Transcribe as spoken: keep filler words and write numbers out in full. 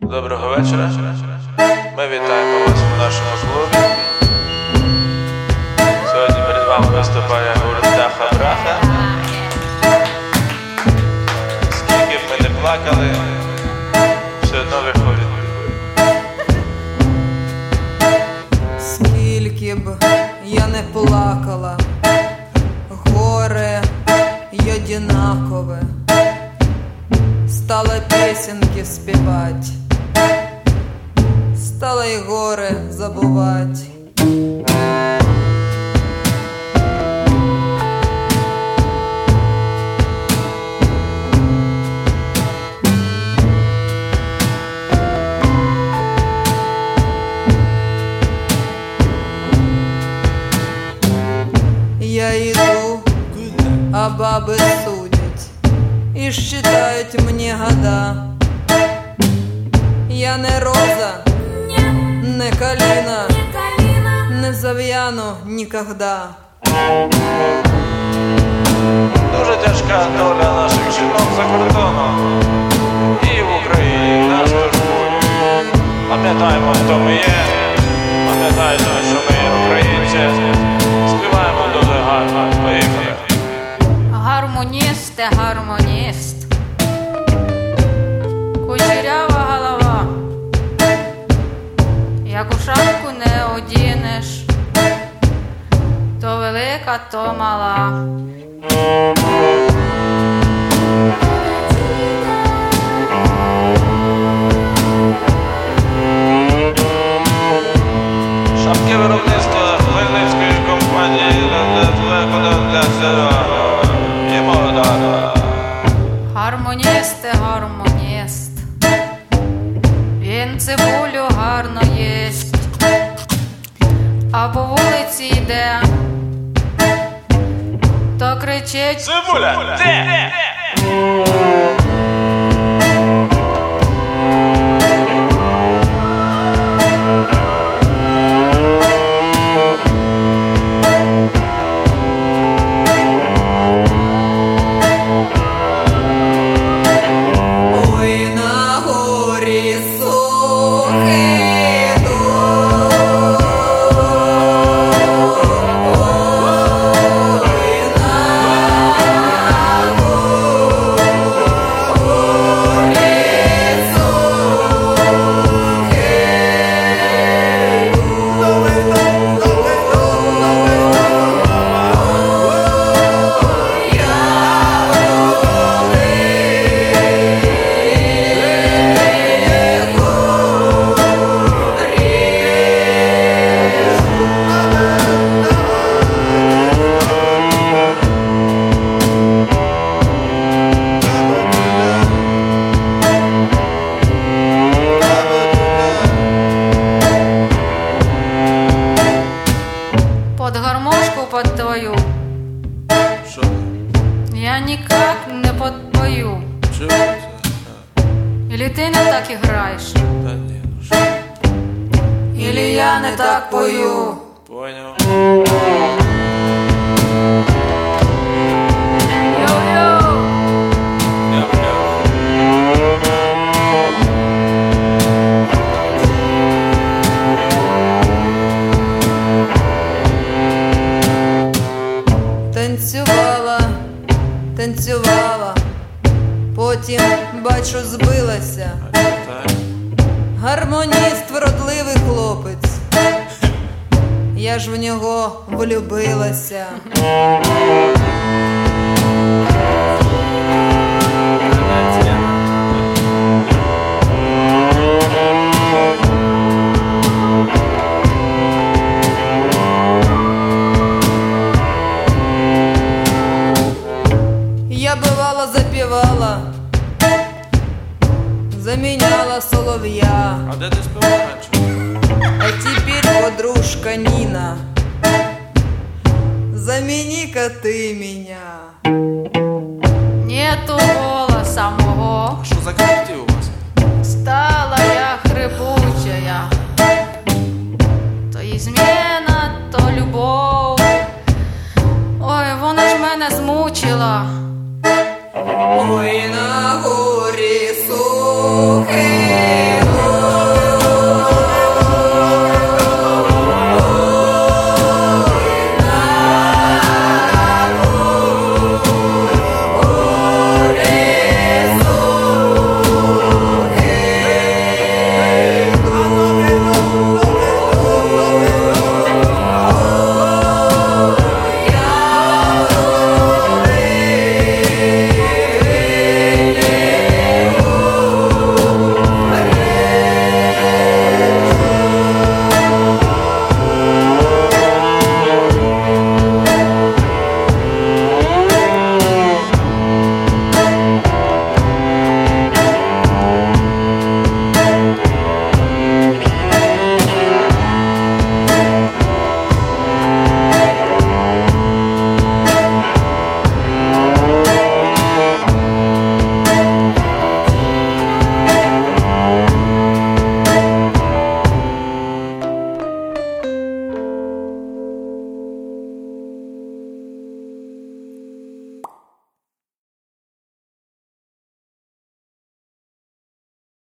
Доброго вечора. Ми вітаємо вас у нашому клубі. Сьогодні перед вами виступає гурт Даха Браха. Скільки б ми не плакали, все одно виходить. Скільки б я не плакала, горе й одинакове, стала песенки співать, стала й горе забувать. Я иду, а бабы судят и считают мне года. Я не роза, не калина, не зав'яну нікогда. Дуже тяжка доля наших жінок за кордоном і в Україні нас турбує. Пам'ятаємо, хто ми є, пам'ятаємо, що ми є українці. Співаємо дуже гарно. Поїхали. Гармоністе, гармоніст, кучерява голова, як у шапку не одінеш, то велика, то мала. Шапки виробництва Хмельницької компанії для себе. Гармоністе, гармоніст, він цибулю гарно їсть, а по вулиці йде, то кричить: Цибуля! Де? под гармошку под твою. Що? Я никак не подпою. Чого це? Или ти не так играешь, Та ні, ну що? или я не так пою. Поняв. Йо-йо! Няв-няв. Танцювала, танцювала, потім, бачу, збилася. А це так? Гармоніст, вродливий хлопець, я ж в нього влюбилася. Я бывало запевала, заменяла соловья, А де ти співала раніше? а теперь подружка Нина, замени-ка ты меня. Нету голоса мого, А що за колектив у вас? стала я хрипучая. То ізмена, то любов. Ой, вона ж мене змучила.